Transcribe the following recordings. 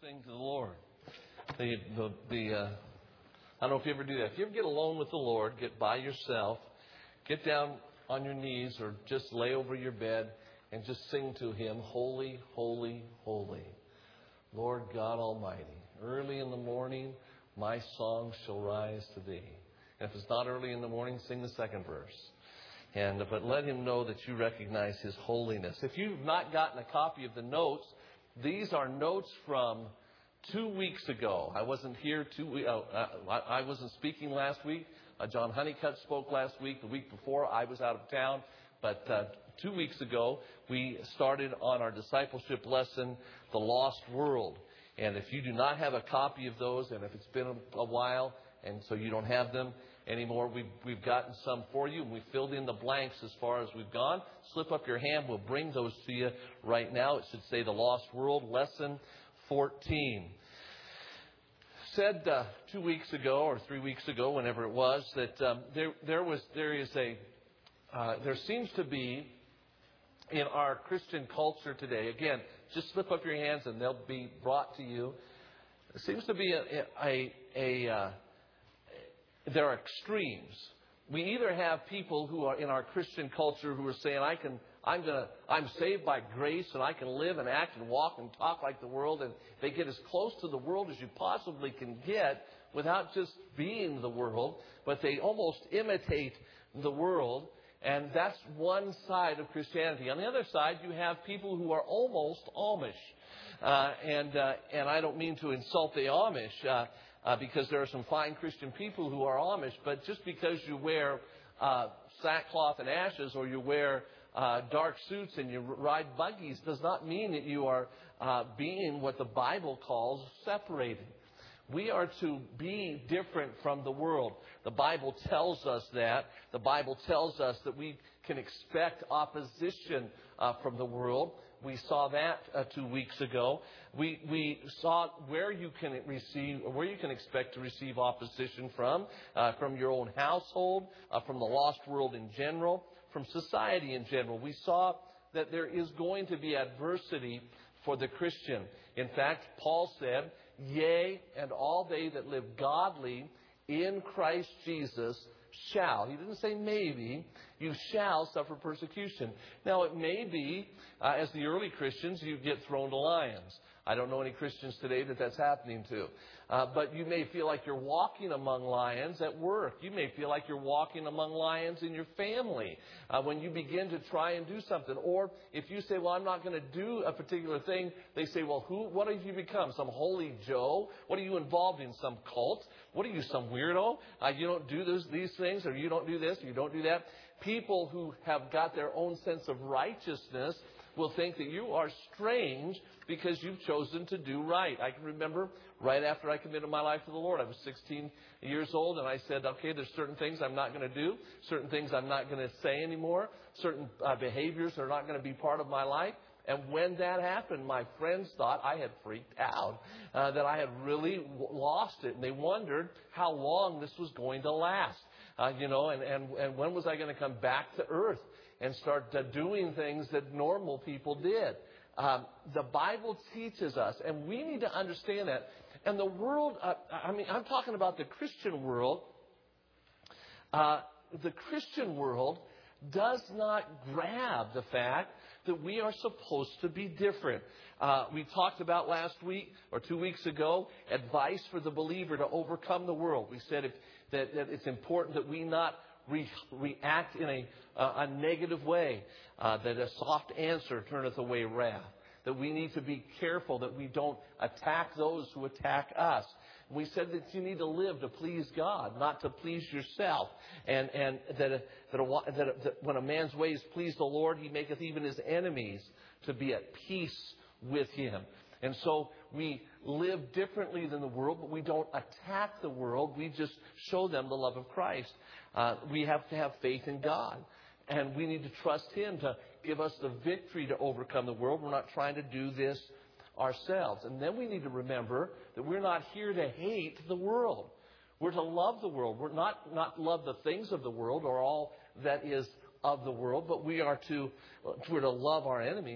sing to the Lord. I don't know if you ever do that. If you ever get alone with the Lord, get by yourself, get down on your knees or just lay over your bed and just sing to Him, holy, holy, holy, Lord God Almighty. Early in the morning, my song shall rise to Thee. And if it's not early in the morning, sing the second verse. But let Him know that you recognize His holiness. If you've not gotten a copy of the notes, these are notes from 2 weeks ago. I wasn't here I wasn't speaking last week. John Honeycutt spoke last week. The week before, I was out of town. But 2 weeks ago, we started on our discipleship lesson, The Lost World. And if you do not have a copy of those, and if it's been a while, and so you don't have them anymore, we've gotten some for you, and we filled in the blanks as far as we've gone. Slip up your hand. We'll bring those to you right now. It should say The Lost World, Lesson 14. Said 2 weeks ago or 3 weeks ago, whenever it was, that there seems to be in our Christian culture today. Again, just slip up your hands and they'll be brought to you. There seems to be there are extremes. We either have people who are in our Christian culture who are saying, I'm saved by grace and I can live and act and walk and talk like the world, and they get as close to the world as you possibly can get without just being the world, but they almost imitate the world. And that's one side of Christianity. On the other side, you have people who are almost Amish. And I don't mean to insult the Amish, because there are some fine Christian people who are Amish, but just because you wear sackcloth and ashes or you wear dark suits and you ride buggies does not mean that you are being what the Bible calls separated. We are to be different from the world. The Bible tells us that. The Bible tells us that we can expect opposition from the world. We saw that 2 weeks ago. We saw where you can expect to receive opposition from your own household, from the lost world in general, from society in general. We saw that there is going to be adversity for the Christian. In fact, Paul said, "Yea, and all they that live godly in Christ Jesus shall." He didn't say maybe. You shall suffer persecution. Now, it may be, as the early Christians, you get thrown to lions. I don't know any Christians today that's happening to. But you may feel like you're walking among lions at work. You may feel like you're walking among lions in your family when you begin to try and do something. Or if you say, well, I'm not going to do a particular thing, they say, well, what have you become? Some holy Joe? What are you involved in? Some cult? What are you, some weirdo? You don't do these things, or you don't do this, or you don't do that. People who have got their own sense of righteousness will think that you are strange because you've chosen to do right. I can remember right after I committed my life to the Lord, I was 16 years old, and I said, okay, there's certain things I'm not going to do, certain things I'm not going to say anymore, certain behaviors are not going to be part of my life. And when that happened, my friends thought I had freaked out, that I had really lost it. And they wondered how long this was going to last, and when was I going to come back to earth and start doing things that normal people did. The Bible teaches us, and we need to understand that. And the world, I'm talking about the Christian world. The Christian world does not grab the fact that we are supposed to be different. We talked about last week or 2 weeks ago, advice for the believer to overcome the world. We said that it's important that we not react in a negative way, that a soft answer turneth away wrath, that we need to be careful that we don't attack those who attack us. We said that you need to live to please God, not to please yourself. And that when a man's ways please the Lord, he maketh even his enemies to be at peace with him. And so we live differently than the world, but we don't attack the world. We just show them the love of Christ. We have to have faith in God. And we need to trust Him to give us the victory to overcome the world. We're not trying to do this ourselves. And then we need to remember that we're not here to hate the world. We're to love the world. We're not love the things of the world or all that is of the world, but we're to love our enemies.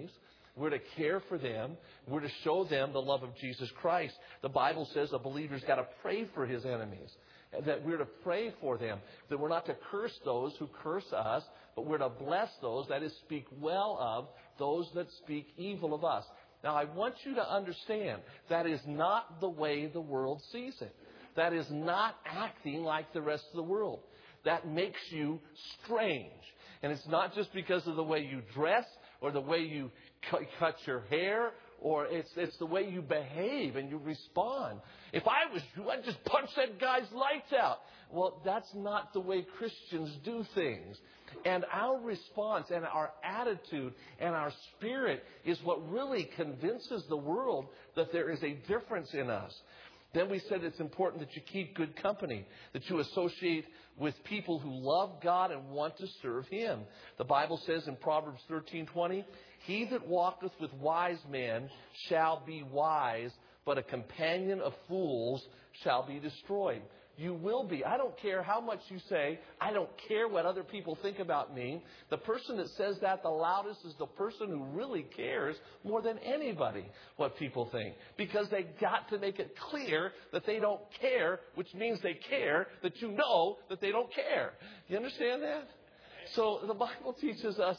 We're to care for them. We're to show them the love of Jesus Christ. The Bible says a believer's got to pray for his enemies. That we're to pray for them. That we're not to curse those who curse us, but we're to bless those, that is, speak well of those that speak evil of us. Now, I want you to understand that is not the way the world sees it. That is not acting like the rest of the world. That makes you strange. And it's not just because of the way you dress or the way you cut your hair, or it's the way you behave and you respond. If I was you, I'd just punch that guy's lights out. Well, that's not the way Christians do things. And our response and our attitude and our spirit is what really convinces the world that there is a difference in us. Then we said it's important that you keep good company, that you associate with people who love God and want to serve Him. The Bible says in Proverbs 13:20, "He that walketh with wise men shall be wise, but a companion of fools shall be destroyed." You will be. I don't care how much you say, I don't care what other people think about me. The person that says that the loudest is the person who really cares more than anybody what people think. Because they got to make it clear that they don't care, which means they care that you know that they don't care. You understand that? So the Bible teaches us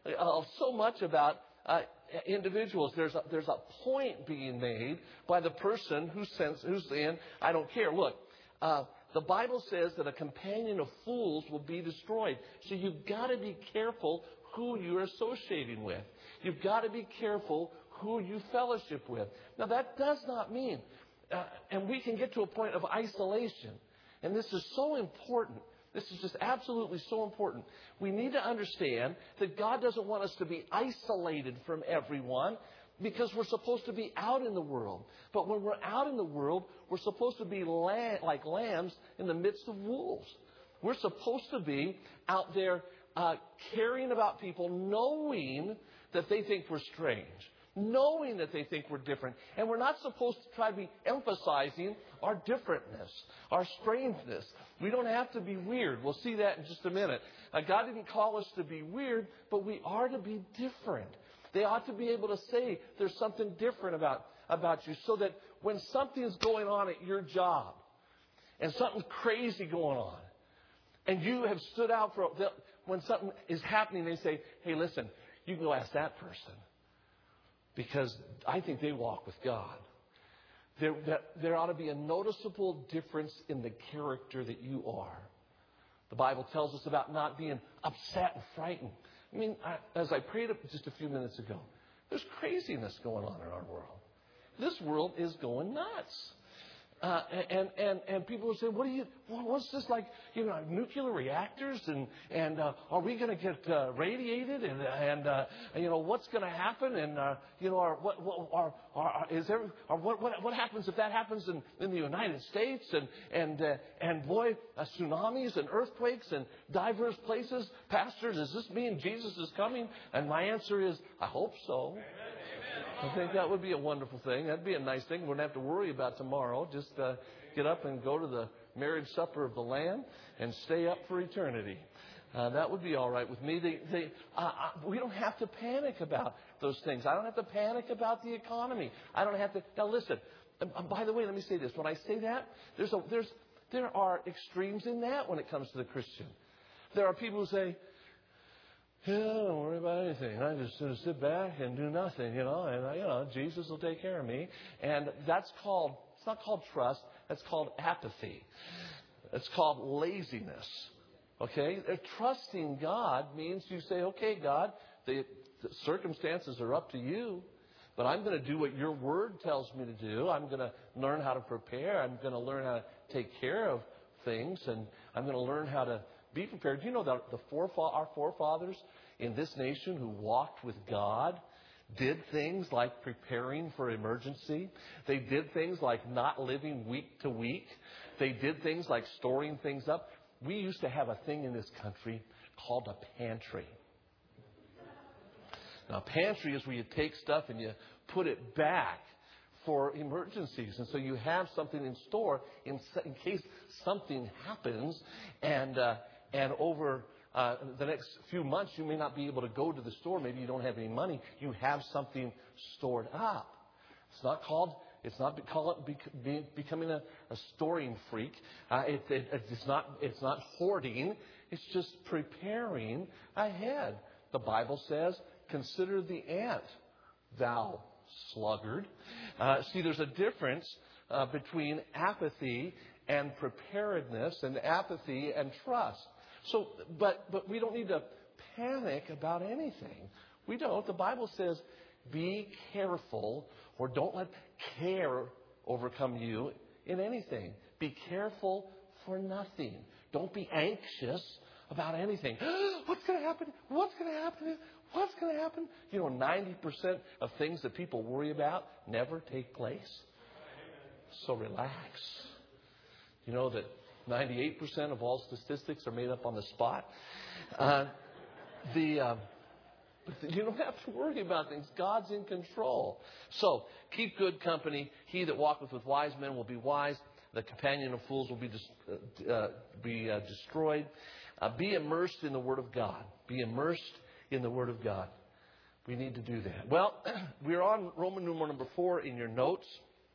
so much about individuals. There's a point being made by the person who's saying, I don't care. Look. The Bible says that a companion of fools will be destroyed. So you've got to be careful who you're associating with. You've got to be careful who you fellowship with. Now, that does not mean, and we can get to a point of isolation. And this is so important. This is just absolutely so important. We need to understand that God doesn't want us to be isolated from everyone, because we're supposed to be out in the world. But when we're out in the world, we're supposed to be like lambs in the midst of wolves. We're supposed to be out there caring about people, knowing that they think we're strange, knowing that they think we're different. And we're not supposed to try to be emphasizing our differentness, our strangeness. We don't have to be weird. We'll see that in just a minute. God didn't call us to be weird, but we are to be different. They ought to be able to say there's something different about you, so that when something's going on at your job and something crazy going on, and you have stood out for, when something is happening, they say, hey, listen, you can go ask that person, because I think they walk with God. There ought to be a noticeable difference in the character that you are. The Bible tells us about not being upset and frightened. I mean, as I prayed just a few minutes ago, there's craziness going on in our world. This world is going nuts. And people will say, what's this like, nuclear reactors? And are we going to get radiated? And what's going to happen? And, what happens if that happens in the United States? And boy, tsunamis and earthquakes and diverse places. Pastors, does this mean Jesus is coming? And my answer is, I hope so. I think that would be a wonderful thing. That'd be a nice thing. We wouldn't have to worry about tomorrow. Just get up and go to the marriage supper of the Lamb and stay up for eternity. That would be all right with me. We don't have to panic about those things. I don't have to panic about the economy. I don't have to. Now listen. By the way, let me say this. When I say that, there are extremes in that when it comes to the Christian. There are people who say, yeah, don't worry about anything. I just sit back and do nothing, and Jesus will take care of me. And it's not called trust. That's called apathy. It's called laziness. Okay? Trusting God means you say, okay, God, the circumstances are up to you, but I'm going to do what your word tells me to do. I'm going to learn how to prepare. I'm going to learn how to take care of things, and I'm going to learn how to be prepared. Do you know that our forefathers in this nation who walked with God did things like preparing for emergency? They did things like not living week to week. They did things like storing things up. We used to have a thing in this country called a pantry. Now, a pantry is where you take stuff and you put it back for emergencies. And so you have something in store in case something happens. And over the next few months, you may not be able to go to the store. Maybe you don't have any money. You have something stored up. It's not called becoming a storing freak. It's not hoarding. It's just preparing ahead. The Bible says, "Consider the ant, thou sluggard." See, there's a difference between apathy and preparedness, and apathy and trust. So, but we don't need to panic about anything. We don't. The Bible says, "Be careful," or don't let care overcome you in anything. Be careful for nothing. Don't be anxious about anything. What's going to happen? What's going to happen? What's going to happen? 90% of things that people worry about never take place. So relax. You know that 98% of all statistics are made up on the spot. But you don't have to worry about things. God's in control. So keep good company. He that walketh with wise men will be wise. The companion of fools will be destroyed. Be immersed in the Word of God. Be immersed in the Word of God. We need to do that. Well, we're on Roman numeral number 4 in your notes.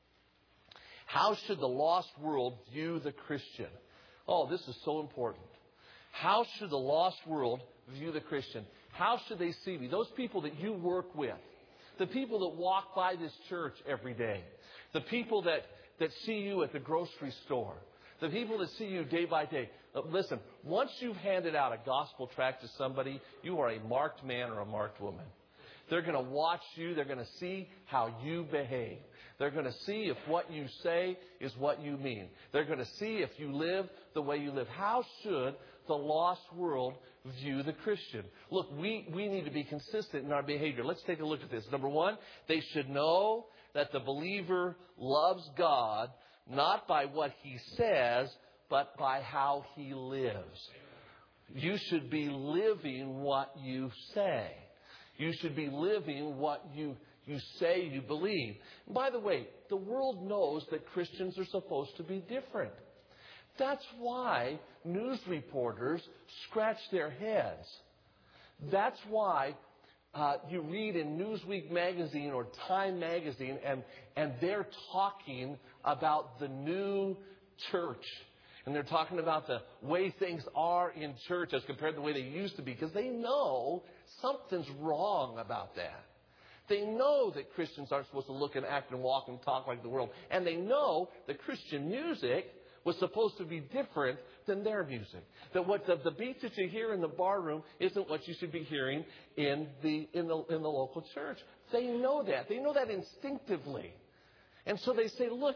How should the lost world view the Christian? Oh, this is so important. How should the lost world view the Christian? How should they see me? Those people that you work with, the people that walk by this church every day, the people that see you at the grocery store, the people that see you day by day. Listen, once you've handed out a gospel tract to somebody, you are a marked man or a marked woman. They're going to watch you. They're going to see how you behave. They're going to see if what you say is what you mean. They're going to see if you live the way you live. How should the lost world view the Christian? Look, we need to be consistent in our behavior. Let's take a look at this. Number 1, they should know that the believer loves God not by what he says, but by how he lives. You should be living what you say. You should be living what you say you believe. And by the way, the world knows that Christians are supposed to be different. That's why news reporters scratch their heads. That's why you read in Newsweek magazine or Time magazine and they're talking about the new church. And they're talking about the way things are in church as compared to the way they used to be, because they know something's wrong about that. They know that Christians aren't supposed to look and act and walk and talk like the world. And they know that Christian music was supposed to be different than their music. That what the beats that you hear in the bar room isn't what you should be hearing in the local church. They know that. They know that instinctively. And so they say, look,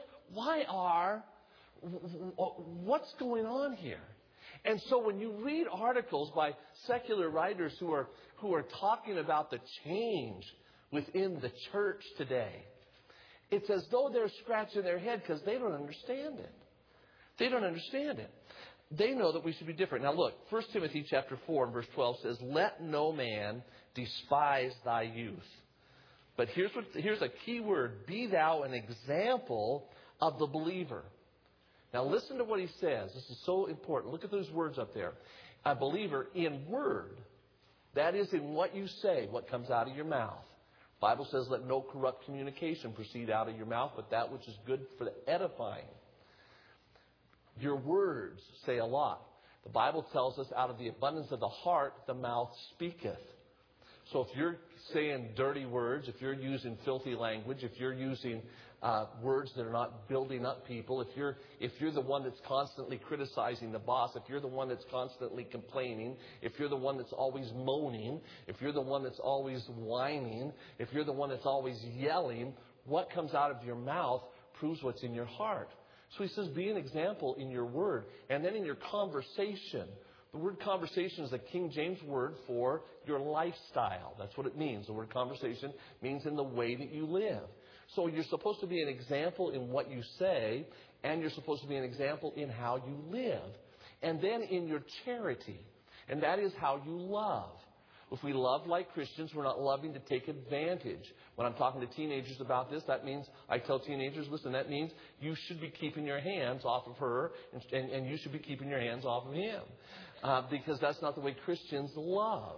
what's going on here? And so when you read articles by secular writers who are talking about the change within the church today, it's as though they're scratching their head because they don't understand it. They don't understand it. They know that we should be different. Now look, 1 Timothy chapter 4 and verse 12 says, "Let no man despise thy youth." But here's a key word. "Be thou an example of the believer." Now listen to what he says. This is so important. Look at those words up there. A believer in word. That is in what you say, what comes out of your mouth. The Bible says, "Let no corrupt communication proceed out of your mouth, but that which is good for the edifying." Your words say a lot. The Bible tells us out of the abundance of the heart, the mouth speaketh. So if you're saying dirty words, if you're using filthy language, if you're using words that are not building up people, if you're the one that's constantly criticizing the boss, if you're the one that's constantly complaining, if you're the one that's always moaning, if you're the one that's always whining, if you're the one that's always yelling, what comes out of your mouth proves what's in your heart. So he says, be an example in your word. And then in your conversation. The word conversation is the King James word for your lifestyle. That's what it means. The word conversation means in the way that you live. So you're supposed to be an example in what you say, and you're supposed to be an example in how you live. And then in your charity. And that is how you love. If we love like Christians, we're not loving to take advantage. When I'm talking to teenagers about this, that means I tell teenagers, listen, that means you should be keeping your hands off of her and you should be keeping your hands off of him. because that's not the way Christians love.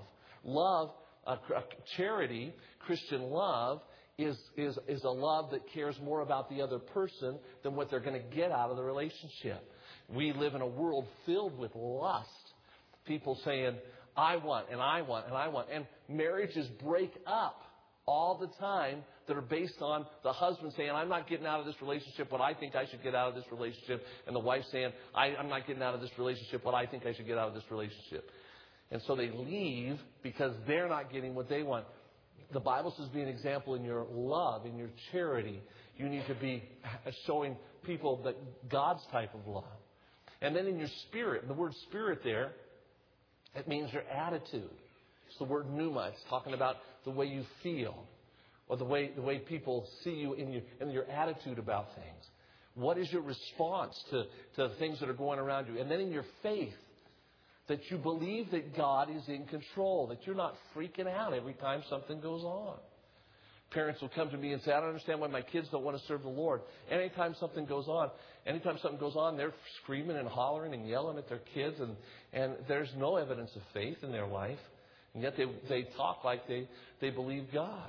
Charity, Christian love, is a love that cares more about the other person than what they're going to get out of the relationship. We live in a world filled with lust. People saying, I want, and I want, and I want. And marriages break up all the time that are based on the husband saying, I'm not getting out of this relationship what I think I should get out of this relationship. And the wife saying, I'm not getting out of this relationship what I think I should get out of this relationship. And so they leave because they're not getting what they want. The Bible says be an example in your love, in your charity. You need to be showing people that God's type of love. And then in your spirit, and the word spirit there, it means your attitude. It's the word pneuma. It's talking about the way you feel, or the way people see you in your attitude about things. What is your response to the things that are going around you? And then in your faith, that you believe that God is in control, that you're not freaking out every time something goes on. Parents will come to me and say, I don't understand why my kids don't want to serve the Lord. Anytime something goes on, they're screaming and hollering and yelling at their kids, and there's no evidence of faith in their life. And yet they talk like they believe God.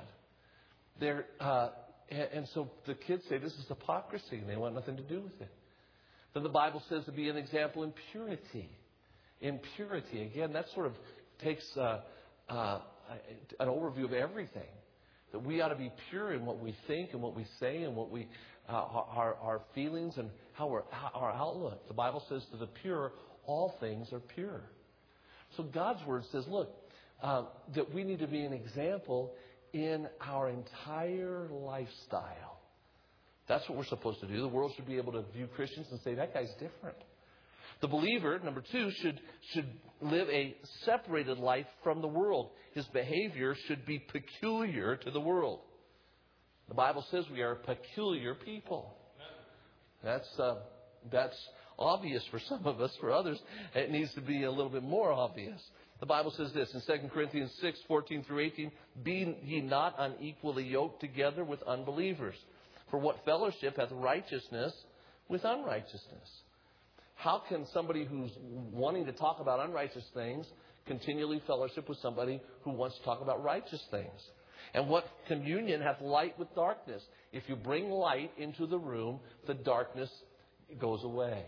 And so the kids say this is hypocrisy, and they want nothing to do with it. Then the Bible says to be an example in purity. In purity, again, that sort of takes an overview of everything. That we ought to be pure in what we think and what we say and what we our feelings and our outlook. The Bible says to the pure, all things are pure. So God's Word says, look, that we need to be an example in our entire lifestyle. That's what we're supposed to do. The world should be able to view Christians and say, that guy's different. The believer, number two, should live a separated life from the world. His behavior should be peculiar to the world. The Bible says we are a peculiar people. That's obvious for some of us. For others, it needs to be a little bit more obvious. The Bible says this in 2 Corinthians 6:14-18, be ye not unequally yoked together with unbelievers. For what fellowship hath righteousness with unrighteousness? How can somebody who's wanting to talk about unrighteous things continually fellowship with somebody who wants to talk about righteous things? And what communion hath light with darkness? If you bring light into the room, the darkness goes away.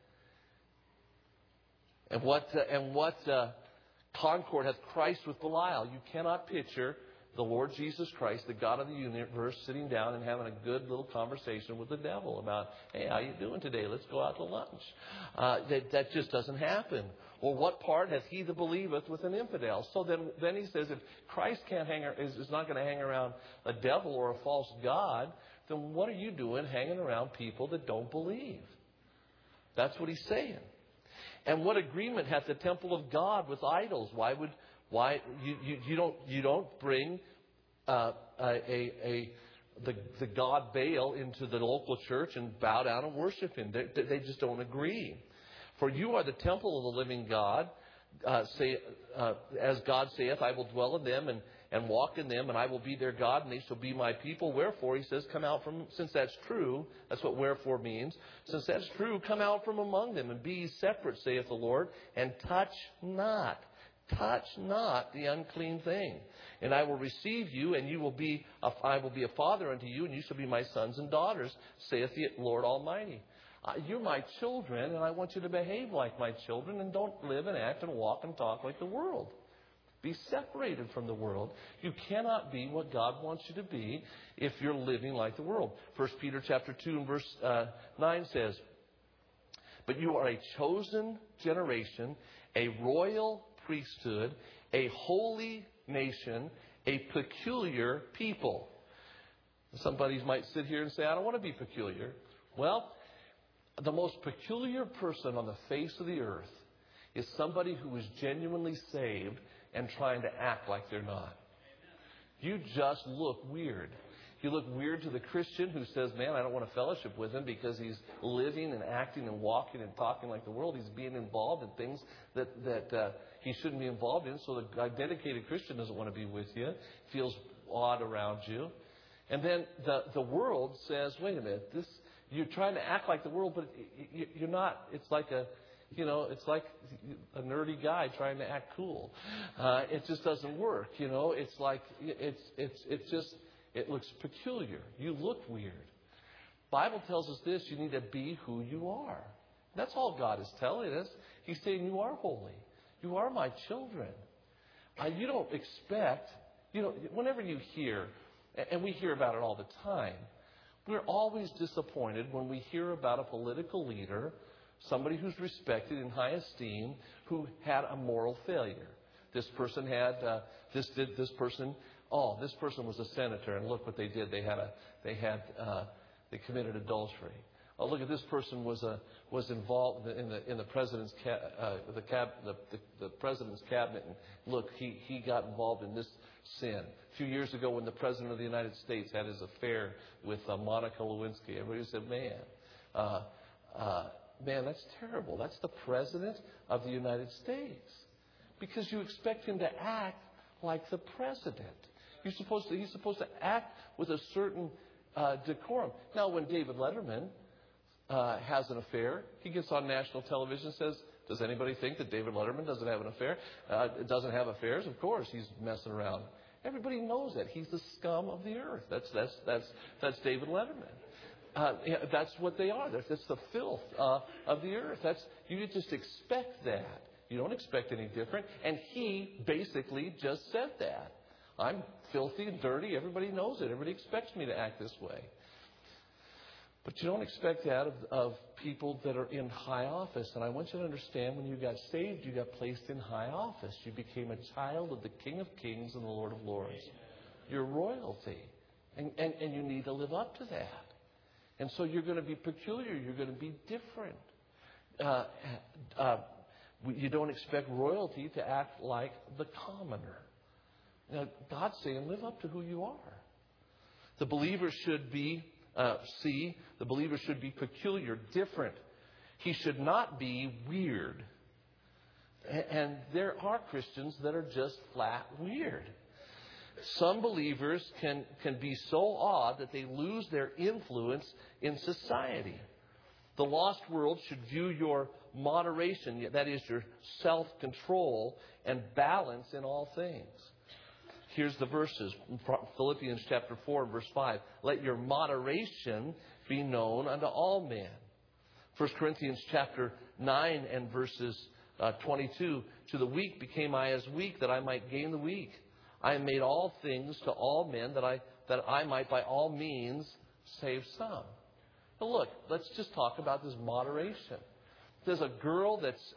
And what concord hath Christ with Belial? You cannot picture the Lord Jesus Christ, the God of the universe, sitting down and having a good little conversation with the devil about, hey, how you doing today? Let's go out to lunch. That just doesn't happen. Or what part hath he that believeth with an infidel? So then he says, if Christ is not going to hang around a devil or a false god, then what are you doing hanging around people that don't believe? That's what he's saying. And what agreement hath the temple of God with idols? Why you don't bring the god Baal into the local church and bow down and worship him? They just don't agree. For you are the temple of the living God. As God saith, I will dwell in them and walk in them, and I will be their God, and they shall be my people. Wherefore, he says, come out from, since that's true, that's what wherefore means. Since that's true, come out from among them, and be ye separate, saith the Lord, and touch not the unclean thing. And I will receive you, and I will be a father unto you, and you shall be my sons and daughters, saith the Lord Almighty. You're my children, and I want you to behave like my children, and don't live and act and walk and talk like the world. Be separated from the world. You cannot be what God wants you to be if you're living like the world. 1 Peter chapter 2 and verse 9 says, but you are a chosen generation, a royal priesthood, a holy nation, a peculiar people. Somebody might sit here and say, I don't want to be peculiar. Well, the most peculiar person on the face of the earth is somebody who is genuinely saved and trying to act like they're not. You just look weird. You look weird to the Christian who says, man, I don't want to fellowship with him because he's living and acting and walking and talking like the world. He's being involved in things that he shouldn't be involved in. So the dedicated Christian doesn't want to be with you. Feels odd around you. And then the world says, wait a minute, you're trying to act like the world, but you're not. It's like It's like a nerdy guy trying to act cool. It just doesn't work. It's like it looks peculiar. You look weird. Bible tells us this: you need to be who you are. That's all God is telling us. He's saying you are holy. You are my children. You don't expect, whenever you hear, and we hear about it all the time, we're always disappointed when we hear about a political leader, somebody who's respected in high esteem, who had a moral failure. This person had, this person was a senator, and look what they did. They committed adultery. Oh, look at this person was involved in the president's the president's cabinet, and look, he got involved in this sin. A few years ago, when the president of the United States had his affair with Monica Lewinsky, everybody said, "Man, that's terrible. That's the president of the United States," because you expect him to act like the president. He's supposed to act with a certain decorum. Now, when David Letterman has an affair, he gets on national television and says, "Does anybody think that David Letterman doesn't have an affair? Doesn't have affairs? Of course, he's messing around." Everybody knows that. He's the scum of the earth. That's David Letterman. That's what they are. That's the filth of the earth. You just expect that. You don't expect any different. And he basically just said that. I'm filthy and dirty. Everybody knows it. Everybody expects me to act this way. But you don't expect that of people that are in high office. And I want you to understand, when you got saved, you got placed in high office. You became a child of the King of Kings and the Lord of Lords. You're royalty. And you need to live up to that. And so you're going to be peculiar. You're going to be different. You don't expect royalty to act like the commoner. Now, God's saying, live up to who you are. The believer should be the believer should be peculiar, different. He should not be weird. And there are Christians that are just flat weird. Some believers can be so odd that they lose their influence in society. The lost world should view your moderation, that is your self-control and balance in all things. Here's the verses. Philippians chapter 4, verse 5. Let your moderation be known unto all men. 1 Corinthians chapter 9 and verses 22. To the weak became I as weak, that I might gain the weak. I have made all things to all men, that I might by all means save some. Now look, let's just talk about this moderation. Does a girl that's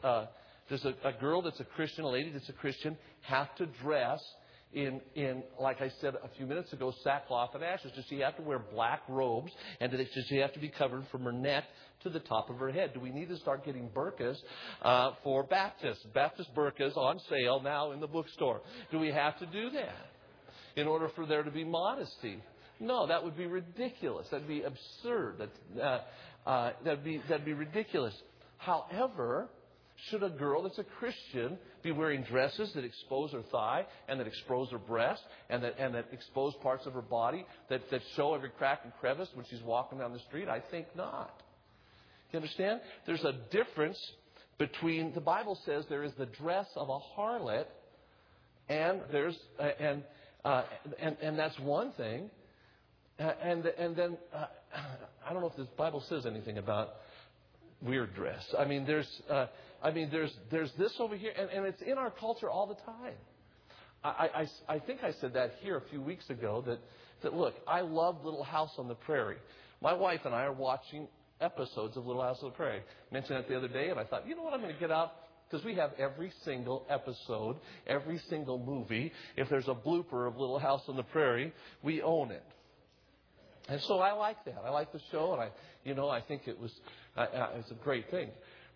a Christian, a lady that's a Christian, have to dress in, like I said a few minutes ago, sackcloth and ashes? Does she have to wear black robes? And does she have to be covered from her neck to the top of her head? Do we need to start getting burqas for Baptists? Baptist burqas on sale now in the bookstore. Do we have to do that in order for there to be modesty? No, that would be ridiculous. That'd be absurd. That'd be ridiculous. However, should a girl that's a Christian be wearing dresses that expose her thigh and that expose her breast and that expose parts of her body that show every crack and crevice when she's walking down the street? I think not. You understand? There's a difference between, the Bible says there is the dress of a harlot, and there's and that's one thing. And then I don't know if this Bible says anything about weird dress. I mean, there's this over here, and it's in our culture all the time. I think I said that here a few weeks ago, that look, I love Little House on the Prairie. My wife and I are watching episodes of Little House on the Prairie. I mentioned that the other day, and I thought, you know what, I'm going to get out, because we have every single episode, every single movie. If there's a blooper of Little House on the Prairie, we own it. And so I like that. I like the show, and I think it's a great thing.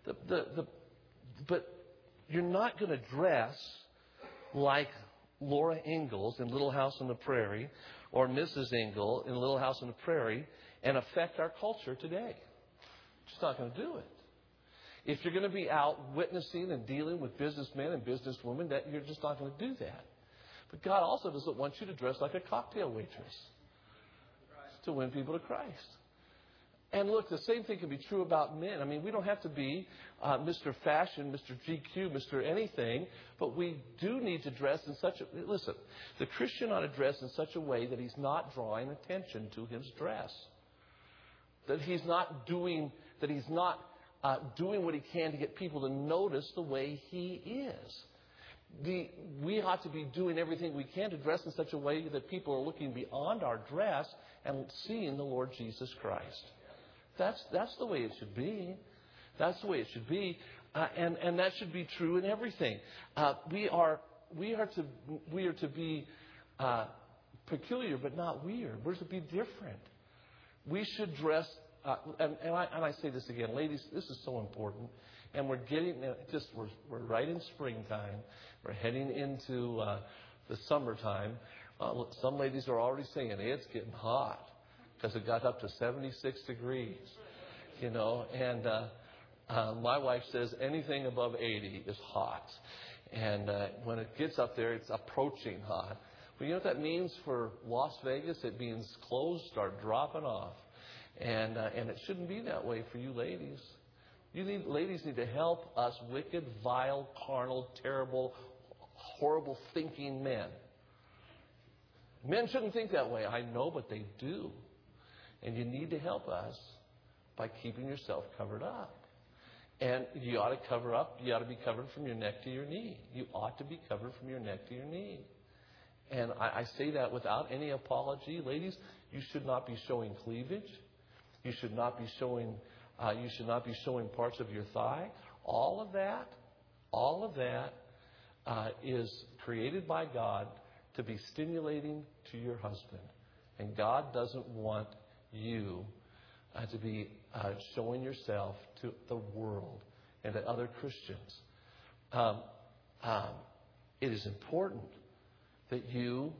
But you're not going to dress like Laura Ingalls in Little House on the Prairie or Mrs. Ingalls in Little House on the Prairie and affect our culture today. Just not going to do it. If you're going to be out witnessing and dealing with businessmen and businesswomen, that you're just not going to do that. But God also doesn't want you to dress like a cocktail waitress to win people to Christ. And look, the same thing can be true about men. I mean, we don't have to be Mr. Fashion, Mr. GQ, Mr. anything, but we do need to dress in such a... Listen, the Christian ought to dress in such a way that he's not drawing attention to his dress. That he's not doing what he can to get people to notice the way he is. We ought to be doing everything we can to dress in such a way that people are looking beyond our dress and seeing the Lord Jesus Christ. That's the way it should be. That's the way it should be, and that should be true in everything. We are to be peculiar, but not weird. We're to be different. We should dress. And I say this again, ladies. This is so important. And we're right in springtime. We're heading into the summertime. Some ladies are already saying it's getting hot, because it got up to 76 degrees, And my wife says anything above 80 is hot. And when it gets up there, it's approaching hot. Well, you know what that means for Las Vegas? It means clothes start dropping off. And it shouldn't be that way for you ladies. Ladies need to help us wicked, vile, carnal, terrible, horrible thinking men. Men shouldn't think that way. I know, but they do. And you need to help us by keeping yourself covered up. And you ought to cover up. You ought to be covered from your neck to your knee. You ought to be covered from your neck to your knee. And I say that without any apology. Ladies, you should not be showing cleavage. You should not be showing parts of your thigh. All of that is created by God to be stimulating to your husband. And God doesn't want you to be showing yourself to the world and to other Christians. It is important that you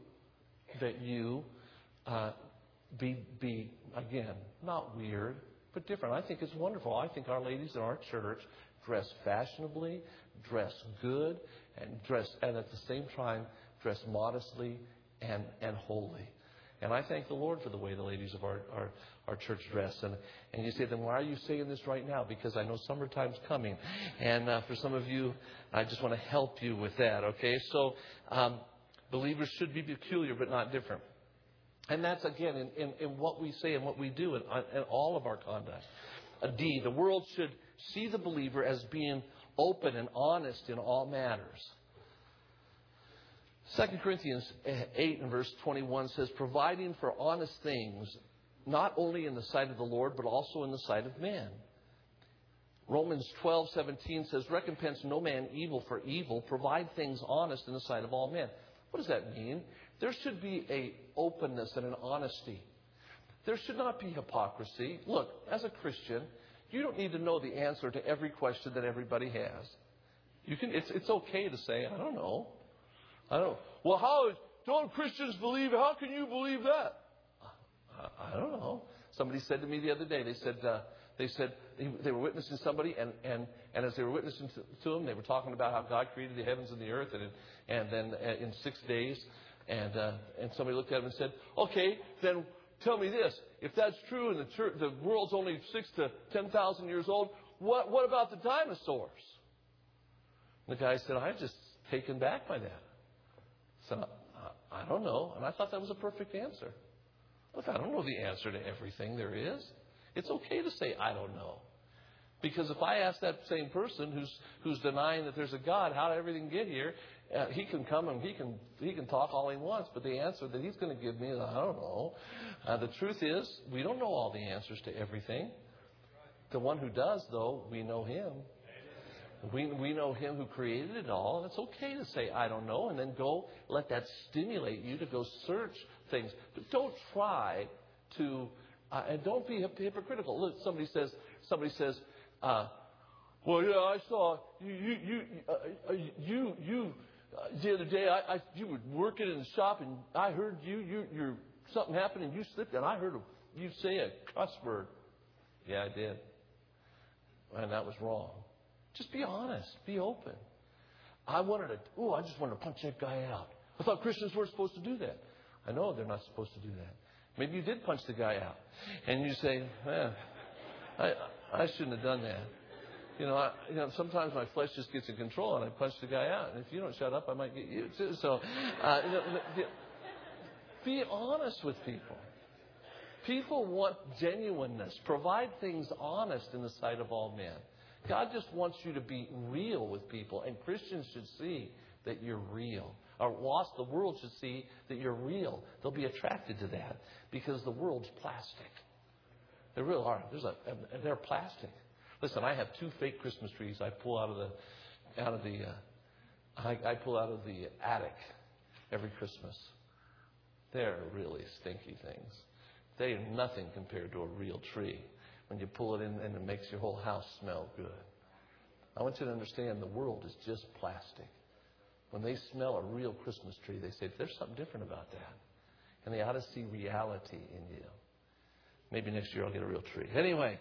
be again, not weird, but different. I think it's wonderful. I think our ladies in our church dress fashionably, dress good, and at the same time dress modestly and holy. And I thank the Lord for the way the ladies of our church dress. And you say, then why are you saying this right now? Because I know summertime's coming. And for some of you, I just want to help you with that, okay? So believers should be peculiar but not different. And that's, again, in what we say and what we do in all of our conduct. D, the world should see the believer as being open and honest in all matters. 2 Corinthians 8 and verse 21 says, providing for honest things, not only in the sight of the Lord, but also in the sight of men. Romans 12:17 says, recompense no man evil for evil, provide things honest in the sight of all men. What does that mean? There should be an openness and an honesty. There should not be hypocrisy. Look, as a Christian, you don't need to know the answer to every question that everybody has. It's okay to say, I don't know. Well, how don't Christians believe? How can you believe that? I don't know. Somebody said to me the other day, they said they were witnessing somebody, and as they were witnessing to them, they were talking about how God created the heavens and the earth, and then in 6 days, and somebody looked at him and said, okay, then tell me this: if that's true, and the world's only 6,000 to 10,000 years old, what about the dinosaurs? And the guy said, I'm just taken back by that. So I don't know, and I thought that was a perfect answer. Look, I don't know the answer to everything there is. It's okay to say I don't know, because if I ask that same person who's denying that there's a God, how did everything get here? He can come and he can talk all he wants, but the answer that he's going to give me is I don't know. The truth is, we don't know all the answers to everything. The one who does, though, we know him. We know him who created it all, and it's okay to say, I don't know, and then go let that stimulate you to go search things. But don't try to, and don't be hypocritical. Look, somebody says, well, yeah, I saw you the other day, you were working in the shop, and I heard you're something happened, and you slipped, and I heard you say a cuss word. Yeah, I did. And that was wrong. Just be honest. Be open. I just wanted to punch that guy out. I thought Christians weren't supposed to do that. I know they're not supposed to do that. Maybe you did punch the guy out. And you say, I shouldn't have done that. Sometimes my flesh just gets in control and I punch the guy out. And if you don't shut up, I might get you too. So, be honest with people. People want genuineness. Provide things honest in the sight of all men. God just wants you to be real with people. And Christians should see that you're real. Or the world should see that you're real. They'll be attracted to that because the world's plastic. They really are. They're plastic. Listen, I have 2 fake Christmas trees I pull out of the attic every Christmas. They're really stinky things. They are nothing compared to a real tree. When you pull it in and it makes your whole house smell good. I want you to understand the world is just plastic. When they smell a real Christmas tree, they say, there's something different about that. And they ought to see reality in you. Maybe next year I'll get a real tree. Anyway,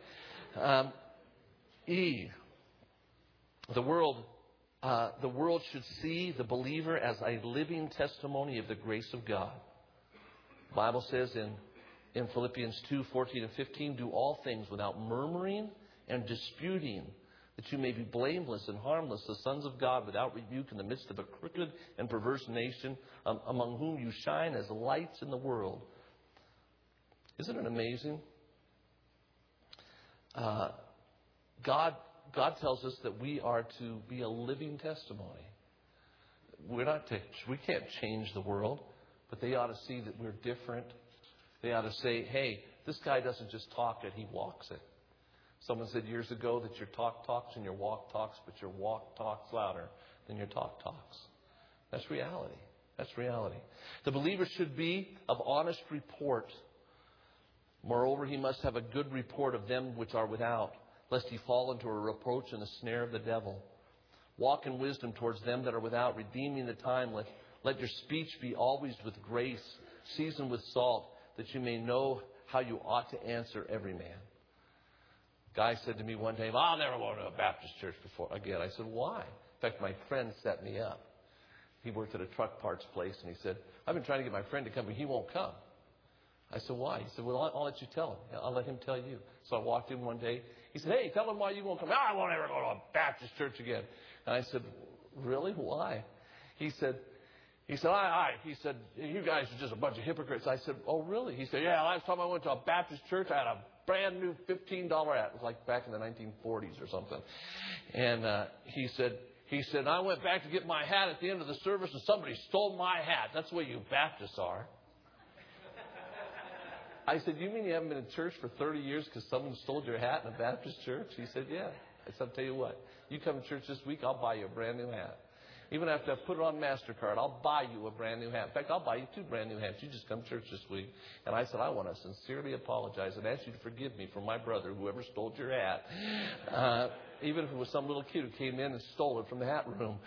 E. The world should see the believer as a living testimony of the grace of God. The Bible says in Philippians 2:14 and 15, do all things without murmuring and disputing, that you may be blameless and harmless, the sons of God, without rebuke in the midst of a crooked and perverse nation, among whom you shine as lights in the world. Isn't it amazing? God tells us that we are to be a living testimony. We can't change the world, but they ought to see that we're different. They ought to say, hey, this guy doesn't just talk it, he walks it. Someone said years ago that your talk talks and your walk talks, but your walk talks louder than your talk talks. That's reality. That's reality. The believer should be of honest report. Moreover, he must have a good report of them which are without, lest he fall into a reproach and the snare of the devil. Walk in wisdom towards them that are without, redeeming the time. Let your speech be always with grace, seasoned with salt, that you may know how you ought to answer every man. Guy said to me one day, I'll never go to a Baptist church again. I said, why? In fact, my friend set me up. He worked at a truck parts place, and he said, I've been trying to get my friend to come, but he won't come. I said, why? He said, well, I'll let you tell him. I'll let him tell you. So I walked in one day. He said, hey, tell him why you won't come. I won't ever go to a Baptist church again. And I said, really? Why? He said, you guys are just a bunch of hypocrites. I said, oh, really? He said, yeah, last time I went to a Baptist church, I had a brand new $15 hat. It was like back in the 1940s or something. And he said, I went back to get my hat at the end of the service and somebody stole my hat. That's the way you Baptists are. I said, you mean you haven't been in church for 30 years because someone stole your hat in a Baptist church? He said, yeah. I said, I'll tell you what. You come to church this week, I'll buy you a brand new hat. Even after I put it on MasterCard, I'll buy you a brand new hat. In fact, I'll buy you 2 brand new hats. You just come to church this week. And I said, I want to sincerely apologize and ask you to forgive me for my brother, whoever stole your hat. Even if it was some little kid who came in and stole it from the hat room.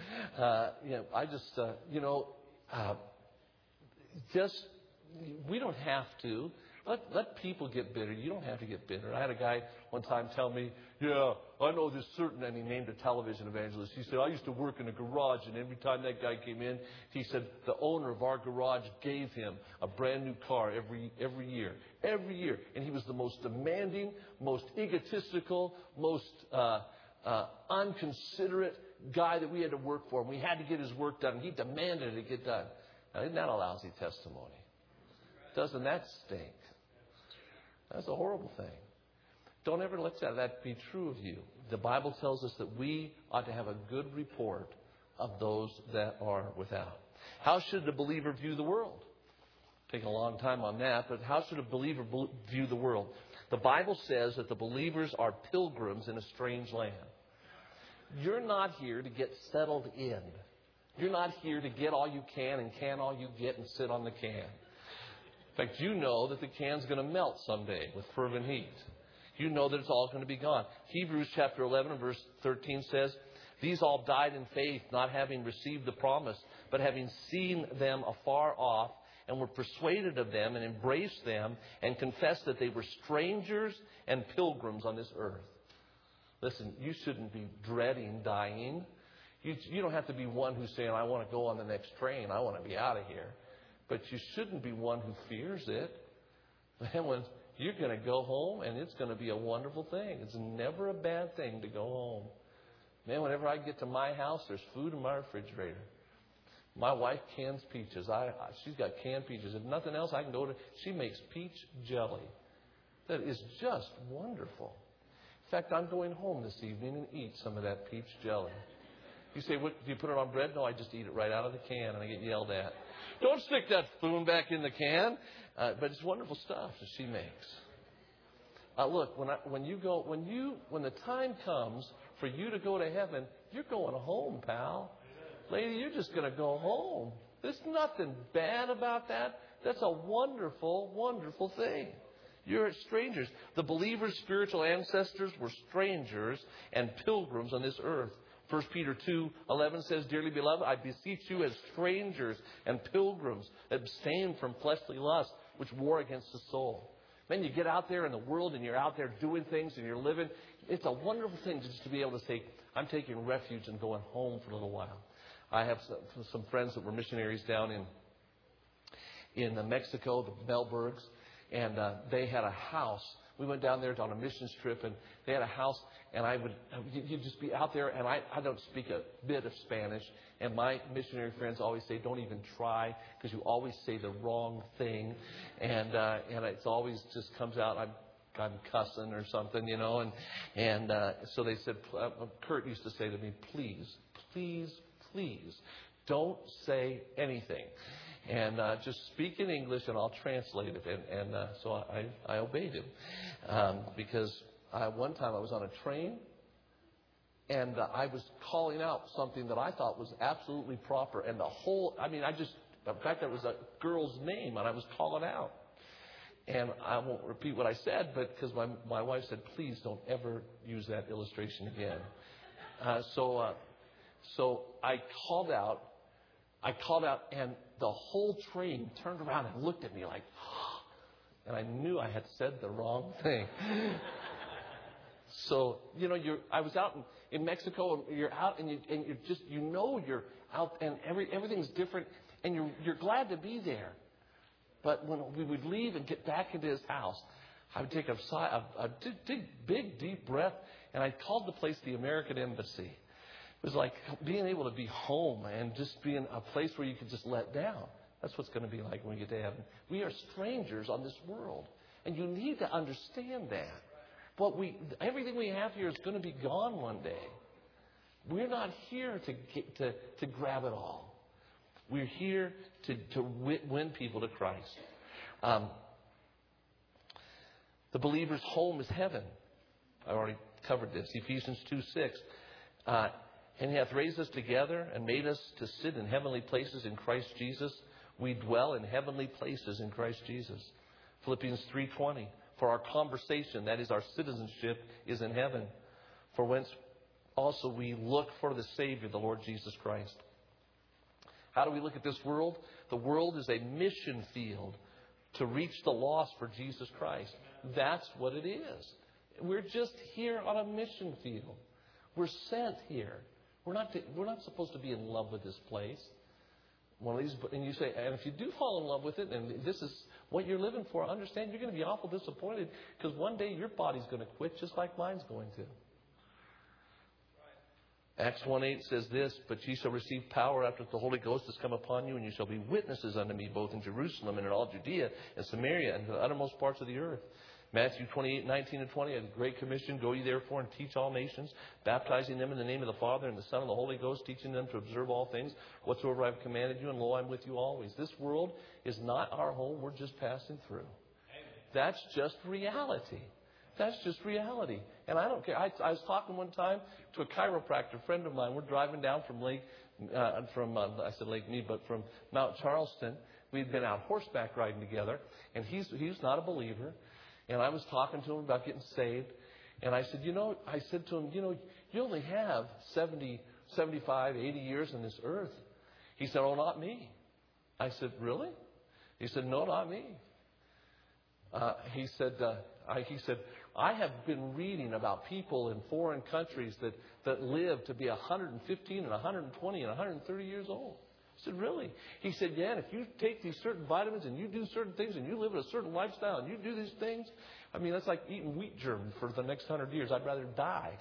We don't have to. Let people get bitter. You don't have to get bitter. I had a guy one time tell me, yeah, I know this certain, and he named a television evangelist. He said, I used to work in a garage, and every time that guy came in, he said, the owner of our garage gave him a brand new car every year. Every year. And he was the most demanding, most egotistical, most unconsiderate guy that we had to work for. And we had to get his work done, and he demanded it get done. Now, isn't that a lousy testimony? Doesn't that stink? That's a horrible thing. Don't ever let that be true of you. The Bible tells us that we ought to have a good report of those that are without. How should the believer view the world? Taking a long time on that, but how should a believer view the world? The Bible says that the believers are pilgrims in a strange land. You're not here to get settled in. You're not here to get all you can and can all you get and sit on the can. In fact, you know that the can's going to melt someday with fervent heat. You know that it's all going to be gone. Hebrews chapter 11 and verse 13 says, these all died in faith, not having received the promise, but having seen them afar off, and were persuaded of them and embraced them and confessed that they were strangers and pilgrims on this earth. Listen, you shouldn't be dreading dying. You don't have to be one who's saying, I want to go on the next train. I want to be out of here. But you shouldn't be one who fears it. And when You're going to go home, and it's going to be a wonderful thing. It's never a bad thing to go home. Man, whenever I get to my house, there's food in my refrigerator. My wife cans peaches. She's got canned peaches. If nothing else, I can go to... She makes peach jelly. That is just wonderful. In fact, I'm going home this evening and eat some of that peach jelly. You say, what, do you put it on bread? No, I just eat it right out of the can, and I get yelled at. Don't stick that spoon back in the can. But it's wonderful stuff that she makes. Look, when the time comes for you to go to heaven, you're going home, pal. Lady, you're just going to go home. There's nothing bad about that. That's a wonderful, wonderful thing. You're strangers. The believers' spiritual ancestors were strangers and pilgrims on this earth. 1 Peter 2:11 says, Dearly beloved, I beseech you as strangers and pilgrims, abstain from fleshly lusts, which war against the soul. Man, you get out there in the world and you're out there doing things and you're living. It's a wonderful thing just to be able to say, I'm taking refuge and going home for a little while. I have some friends that were missionaries down in Mexico, the Melbergs, and they had a house. We went down there on a missions trip, and they had a house, and you'd just be out there, and I don't speak a bit of Spanish, and my missionary friends always say, don't even try, because you always say the wrong thing, and it's always just comes out, I'm cussing or something, you know, and so they said, Kurt used to say to me, please, don't say anything. And just speak in English, and I'll translate it. And so I obeyed him. Because one time I was on a train, and I was calling out something that I thought was absolutely proper. And in fact, that was a girl's name, and I was calling out. And I won't repeat what I said, but because my wife said, please don't ever use that illustration again. So I called out, and the whole train turned around and looked at me like, and I knew I had said the wrong thing. So, I was out in Mexico, and you're out, and you're just, you're out, and everything's different, and you're glad to be there. But when we would leave and get back into his house, I would take a big, deep breath, and I called the place the American Embassy. It was like being able to be home and just being a place where you could just let down. That's what's going to be like when we get to heaven. We are strangers on this world. And you need to understand that. But everything we have here is going to be gone one day. We're not here to grab it all. We're here to win people to Christ. The believer's home is heaven. I already covered this. Ephesians 2:6. And he hath raised us together and made us to sit in heavenly places in Christ Jesus. We dwell in heavenly places in Christ Jesus. Philippians 3:20. For our conversation, that is our citizenship, is in heaven. For whence also we look for the Savior, the Lord Jesus Christ. How do we look at this world? The world is a mission field to reach the lost for Jesus Christ. That's what it is. We're just here on a mission field. We're sent here. We're not supposed to be in love with this place. One of these, and you say, and if you do fall in love with it, and this is what you're living for, understand you're going to be awful disappointed, because one day your body's going to quit just like mine's going to. Acts 1:8 says this, But ye shall receive power after the Holy Ghost has come upon you, and you shall be witnesses unto me both in Jerusalem and in all Judea and Samaria and to the uttermost parts of the earth. Matthew 28:19 and 20, a great commission, go ye therefore and teach all nations, baptizing them in the name of the Father and the Son and the Holy Ghost, teaching them to observe all things whatsoever I have commanded you, and lo, I'm with you always. This world is not our home, we're just passing through. That's just reality. That's just reality. And I don't care. I was talking one time to a chiropractor friend of mine. We're driving down from from Mount Charleston. We'd been out horseback riding together, and he's not a believer. And I was talking to him about getting saved. And I said, to him, you only have 70, 75, 80 years on this earth. He said, oh, not me. I said, really? He said, no, not me. He said, I have been reading about people in foreign countries that live to be 115 and 120 and 130 years old. I said, really? He said, yeah, and if you take these certain vitamins and you do certain things and you live a certain lifestyle and you do these things, I mean, that's like eating wheat germ for the next 100 years. I'd rather die.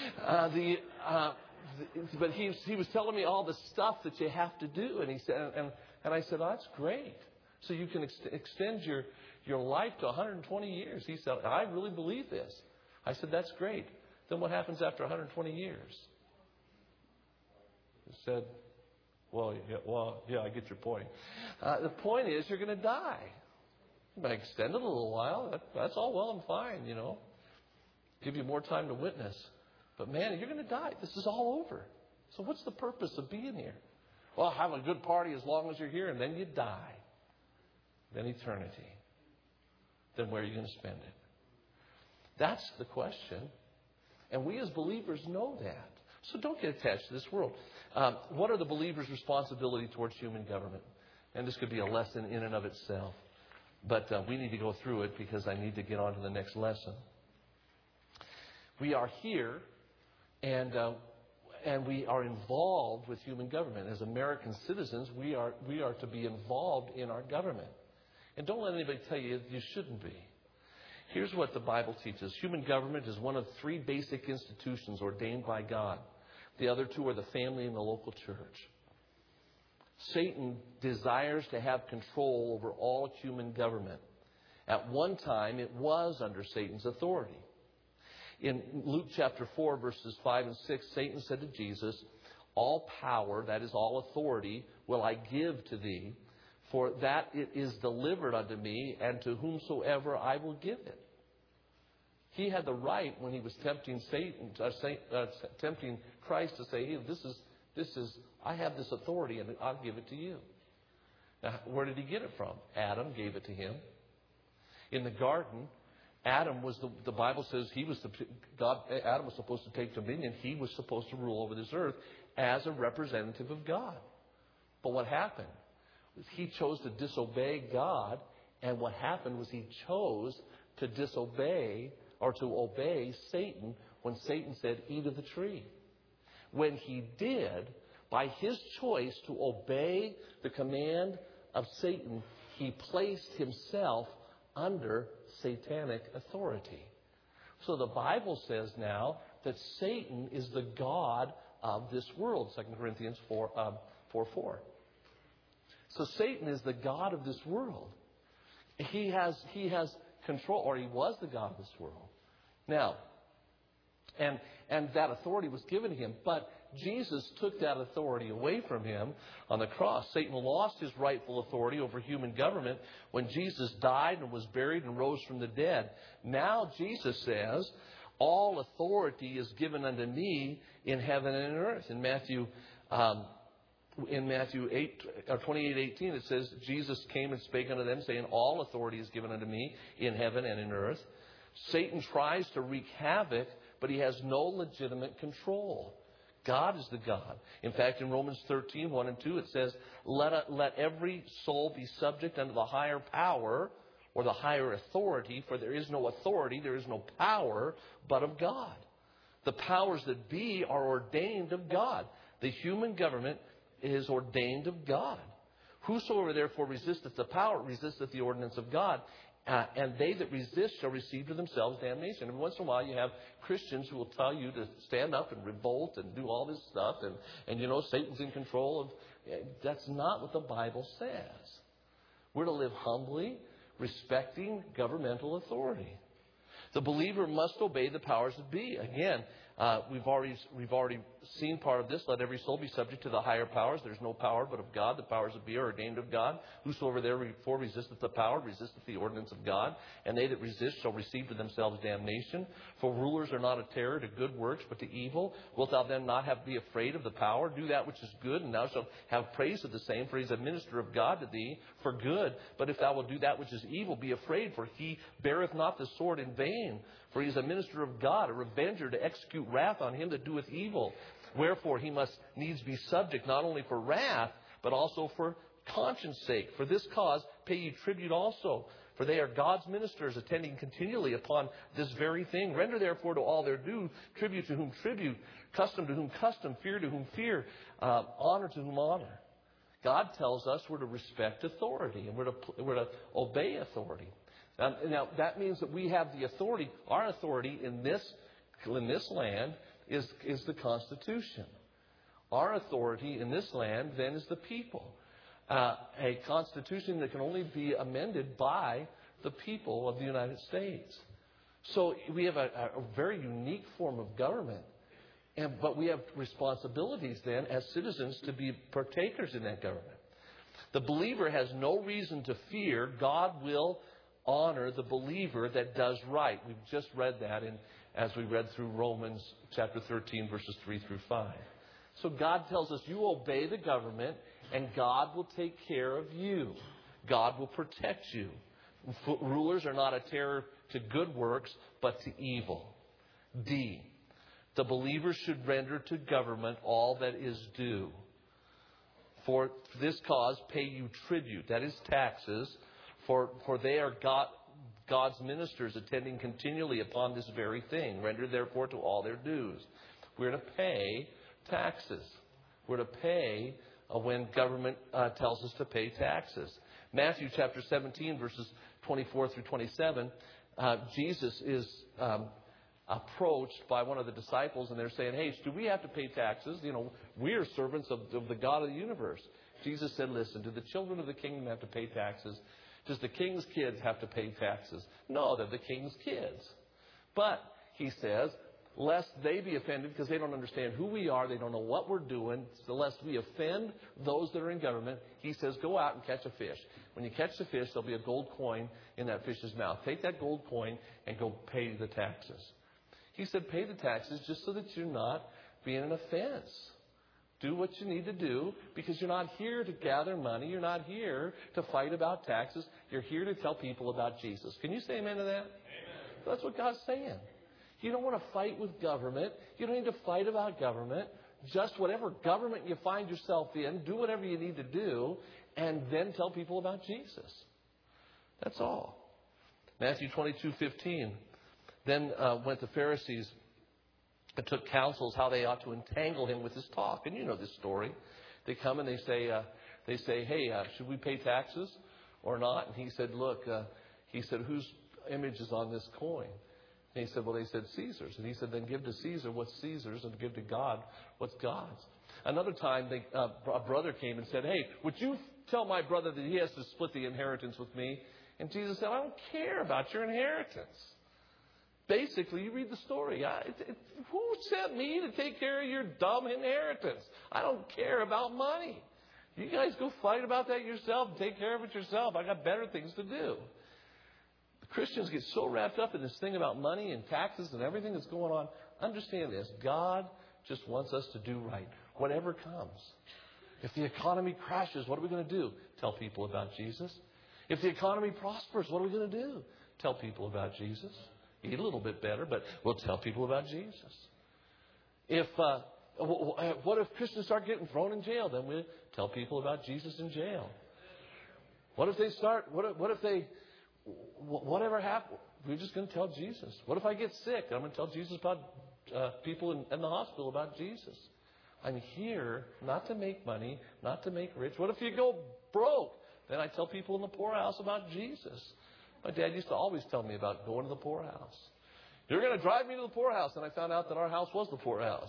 But he was telling me all the stuff that you have to do. And he said, and I said, oh, that's great. So you can extend your life to 120 years. He said, I really believe this. I said, that's great. Then what happens after 120 years? He said, well, yeah, I get your point. The point is you're going to die. You might extend it a little while. That's all well and fine, you know. Give you more time to witness. But, man, you're going to die. This is all over. So what's the purpose of being here? Well, have a good party as long as you're here, and then you die. Then eternity. Then where are you going to spend it? That's the question. And we as believers know that. So don't get attached to this world. What are the believer's responsibility towards human government? And this could be a lesson in and of itself. But we need to go through it because I need to get on to the next lesson. We are here and we are involved with human government. As American citizens, we are to be involved in our government. And don't let anybody tell you you shouldn't be. Here's what the Bible teaches. Human government is one of three basic institutions ordained by God. The other two are the family and the local church. Satan desires to have control over all human government. At one time, it was under Satan's authority. In Luke chapter 4, verses 5 and 6, Satan said to Jesus, all power, that is all authority, will I give to thee, for that it is delivered unto me, and to whomsoever I will give it. He had the right when he was tempting tempting Christ to say, hey, this is, I have this authority and I'll give it to you. Now, where did he get it from? Adam gave it to him. In the garden, Adam was the Bible says Adam was supposed to take dominion. He was supposed to rule over this earth as a representative of God. But what happened? He chose to disobey God, and what happened was he chose to disobey or to obey Satan when Satan said, eat of the tree. When he did, by his choice to obey the command of Satan, he placed himself under satanic authority. So the Bible says now that Satan is the god of this world, 2 Corinthians 4:4. So Satan is the god of this world. He has control, or he was the god of this world. Now, and that authority was given to him, but Jesus took that authority away from him on the cross. Satan lost his rightful authority over human government when Jesus died and was buried and rose from the dead. Now Jesus says, all authority is given unto me in heaven and in earth. In Matthew 28:18, it says, Jesus came and spake unto them, saying, all authority is given unto me in heaven and in earth. Satan tries to wreak havoc, but he has no legitimate control. God is the God. In fact, in Romans 13:1 and 2, it says, let every soul be subject unto the higher power or the higher authority, for there is no authority, there is no power, but of God. The powers that be are ordained of God. The human government is ordained of God. Whosoever therefore resisteth the power resisteth the ordinance of God. And they that resist shall receive to themselves damnation. Every once in a while you have Christians who will tell you to stand up and revolt and do all this stuff. And you know, Satan's in control of... That's not what the Bible says. We're to live humbly, respecting governmental authority. The believer must obey the powers that be. Again, we've already seen part of this. Let every soul be subject to the higher powers. There's no power but of God. The powers that be are ordained of God. Whosoever therefore resisteth the power resisteth the ordinance of God. And they that resist shall receive to themselves damnation. For rulers are not a terror to good works, but to evil. Wilt thou then not be afraid of the power? Do that which is good, and thou shalt have praise of the same. For he is a minister of God to thee for good. But if thou wilt do that which is evil, be afraid, for he beareth not the sword in vain. For he is a minister of God, a revenger to execute wrath on him that doeth evil. Wherefore he must needs be subject, not only for wrath, but also for conscience sake. For this cause pay ye tribute also. For they are God's ministers, attending continually upon this very thing. Render therefore to all their due, tribute to whom tribute, custom to whom custom, fear to whom fear, honor to whom honor. God tells us we're to respect authority and we're to obey authority. Now, that means that we have the authority. Our authority in this land is the Constitution. Our authority in this land, then, is the people. A Constitution that can only be amended by the people of the United States. So we have a very unique form of government. But we have responsibilities then as citizens to be partakers in that government. The believer has no reason to fear. God will honor the believer that does right. We've just read that as we read through Romans chapter 13, verses 3 through 5. So God tells us you obey the government and God will take care of you. God will protect you. Rulers are not a terror to good works, but to evil. D, the believer should render to government all that is due. For this cause pay you tribute, that is taxes, for they are God's ministers attending continually upon this very thing. Render therefore to all their dues. We're to pay taxes. We're to pay when government tells us to pay taxes. Matthew chapter 17, verses 24 through 27, Jesus is approached by one of the disciples, and they're saying, hey, do we have to pay taxes? You know, we're servants of the God of the universe. Jesus said, listen, do the children of the kingdom have to pay taxes? Does the king's kids have to pay taxes? No, they're the king's kids. But, he says, lest they be offended because they don't understand who we are, they don't know what we're doing, so lest we offend those that are in government, he says, go out and catch a fish. When you catch the fish, there'll be a gold coin in that fish's mouth. Take that gold coin and go pay the taxes. He said, pay the taxes just so that you're not being an offense. Do what you need to do because you're not here to gather money. You're not here to fight about taxes. You're here to tell people about Jesus. Can you say amen to that? Amen. That's what God's saying. You don't want to fight with government. You don't need to fight about government. Just whatever government you find yourself in, do whatever you need to do, and then tell people about Jesus. That's all. Matthew 22:15. Then went the Pharisees and took counsels how they ought to entangle him with his talk. And you know this story. They come and they say, hey, should we pay taxes or not? And he said, look, whose image is on this coin? And he said, well, they said Caesar's. And he said, then give to Caesar what's Caesar's and give to God what's God's. Another time, a brother came and said, hey, would you tell my brother that he has to split the inheritance with me? And Jesus said, I don't care about your inheritance. Basically, you read the story. Who sent me to take care of your dumb inheritance? I don't care about money. You guys go fight about that yourself and take care of it yourself. I got better things to do. Christians get so wrapped up in this thing about money and taxes and everything that's going on. Understand this. God just wants us to do right, whatever comes. If the economy crashes, what are we going to do? Tell people about Jesus. If the economy prospers, what are we going to do? Tell people about Jesus. Eat a little bit better, but we'll tell people about Jesus. What if Christians start getting thrown in jail? Then we'll tell people about Jesus in jail. What if they start, whatever happens, we're just going to tell Jesus. What if I get sick? I'm going to tell Jesus about people in the hospital about Jesus. I'm here not to make money, not to make rich. What if you go broke? Then I tell people in the poorhouse about Jesus. My dad used to always tell me about going to the poorhouse. You're going to drive me to the poorhouse. And I found out that our house was the poorhouse.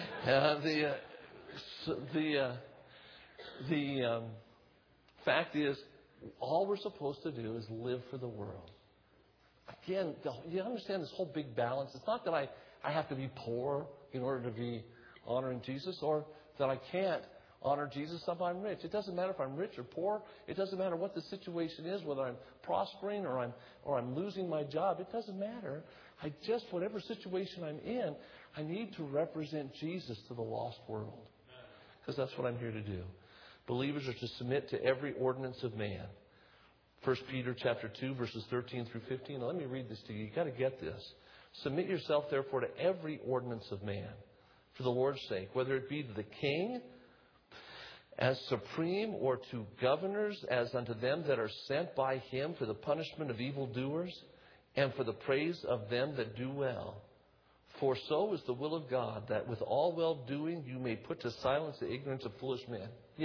The fact is, all we're supposed to do is live for the world. Again, you understand this whole big balance? It's not that I have to be poor in order to be honoring Jesus, or that I can't honor Jesus if I'm rich. It doesn't matter if I'm rich or poor. It doesn't matter what the situation is, whether I'm prospering or I'm losing my job. It doesn't matter. Whatever situation I'm in, I need to represent Jesus to the lost world. Because that's what I'm here to do. Believers are to submit to every ordinance of man. 1 Peter chapter 2, verses 13 through 15. Now, let me read this to you. You've got to get this. Submit yourself, therefore, to every ordinance of man, for the Lord's sake, whether it be to the king as supreme, or to governors as unto them that are sent by him for the punishment of evildoers and for the praise of them that do well. For so is the will of God, that with all well-doing you may put to silence the ignorance of foolish men. Yes,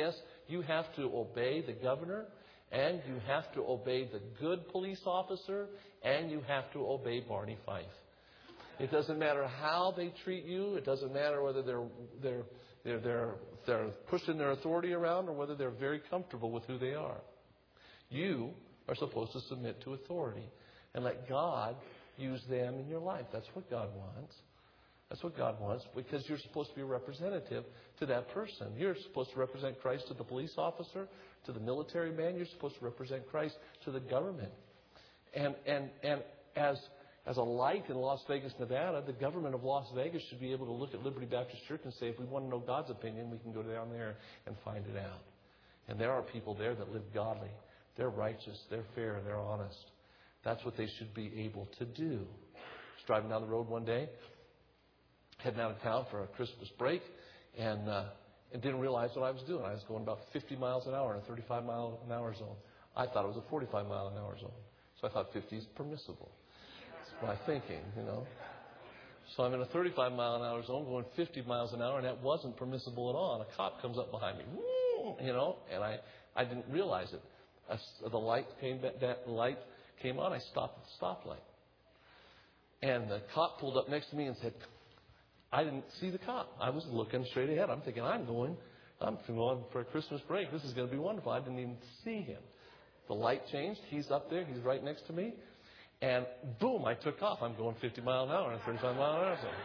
You have to obey the governor, and you have to obey the good police officer, and you have to obey Barney Fife. It doesn't matter how they treat you. It doesn't matter whether they're pushing their authority around or whether they're very comfortable with who they are. You are supposed to submit to authority and let God use them in your life. That's what God wants. That's what God wants, because you're supposed to be a representative to that person. You're supposed to represent Christ to the police officer, to the military man. You're supposed to represent Christ to the government. And as a light in Las Vegas, Nevada, the government of Las Vegas should be able to look at Liberty Baptist Church and say, if we want to know God's opinion, we can go down there and find it out. And there are people there that live godly. They're righteous. They're fair. They're honest. That's what they should be able to do. I was driving down the road one day, heading out of town for a Christmas break, and didn't realize what I was doing. I was going about 50 miles an hour in a 35-mile-an-hour zone. I thought it was a 45-mile-an-hour zone. So I thought 50 is permissible. My thinking, So I'm in a 35-mile-an-hour zone going 50 miles an hour, and that wasn't permissible at all. And a cop comes up behind me, and I didn't realize it. The light came on. I stopped at the stoplight. And the cop pulled up next to me and said, I didn't see the cop. I was looking straight ahead. I'm thinking, I'm going for a Christmas break. This is going to be wonderful. I didn't even see him. The light changed. He's up there. He's right next to me. And boom, I took off. I'm going 50 miles an hour in a 35-mile-an-hour zone.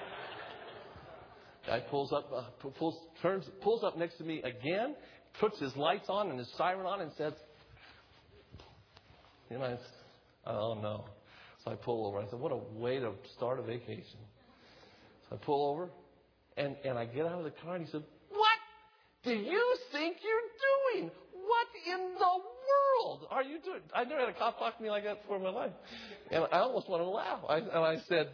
Guy pulls up next to me again, puts his lights on and his siren on and says, oh no. So I pull over. I said, what a way to start a vacation. So I pull over and I get out of the car and he said, what do you think you're doing? What in the world are you doing? I never had a cop talk to me like that before in my life. And I almost wanted to laugh. I said,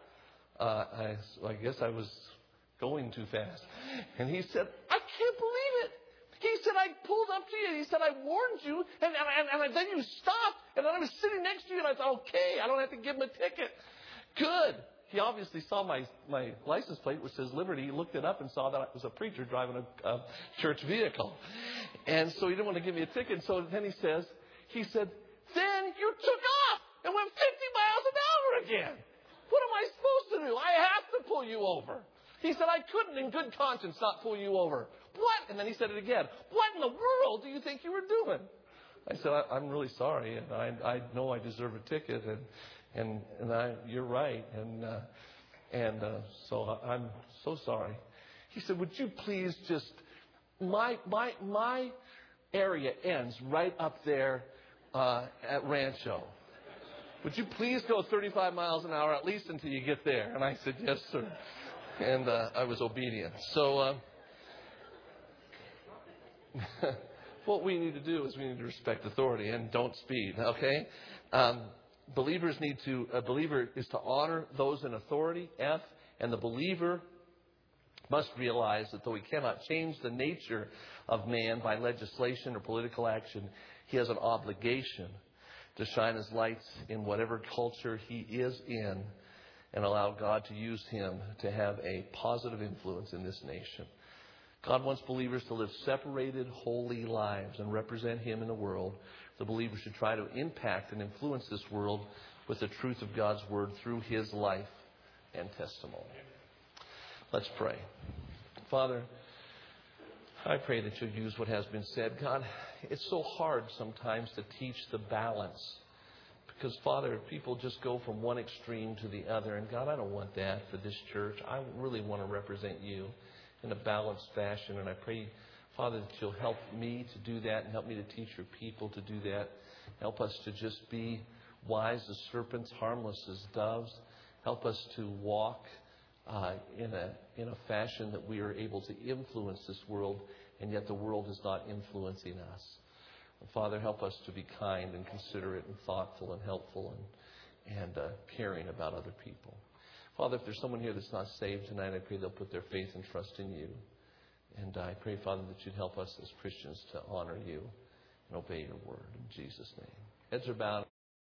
I guess I was going too fast. And he said, I can't believe it. He said, I pulled up to you. He said, I warned you. And then you stopped. And then I was sitting next to you. And I thought, okay, I don't have to give him a ticket. Good. He obviously saw my license plate, which says Liberty. He looked it up and saw that I was a preacher driving a church vehicle. And so he didn't want to give me a ticket. So then he said, then you took off and went 50 miles an hour again. What am I supposed to do? I have to pull you over. He said, I couldn't in good conscience not pull you over. What? And then he said it again. What in the world do you think you were doing? I said, I'm really sorry. And I know I deserve a ticket. And you're right. So I'm so sorry. He said, would you please just, my area ends right up there at Rancho. Would you please go 35 miles an hour at least until you get there? And I said, yes, sir. And I was obedient. So what we need to do is we need to respect authority and don't speed, okay? A believer is to honor those in authority, F, and the believer must realize that though he cannot change the nature of man by legislation or political action, he has an obligation to shine his lights in whatever culture he is in and allow God to use him to have a positive influence in this nation. God wants believers to live separated, holy lives and represent him in the world. The believer should try to impact and influence this world with the truth of God's word through his life and testimony. Let's pray. Father, I pray that you'll use what has been said. God, it's so hard sometimes to teach the balance. Because, Father, people just go from one extreme to the other. And, God, I don't want that for this church. I really want to represent you in a balanced fashion. And I pray, Father, that you'll help me to do that and help me to teach your people to do that. Help us to just be wise as serpents, harmless as doves. Help us to walk in a fashion that we are able to influence this world, and yet the world is not influencing us. And Father, help us to be kind and considerate and thoughtful and helpful and caring about other people. Father, if there's someone here that's not saved tonight, I pray they'll put their faith and trust in you. And I pray, Father, that you'd help us as Christians to honor you and obey your word. In Jesus' name. Heads are bowed.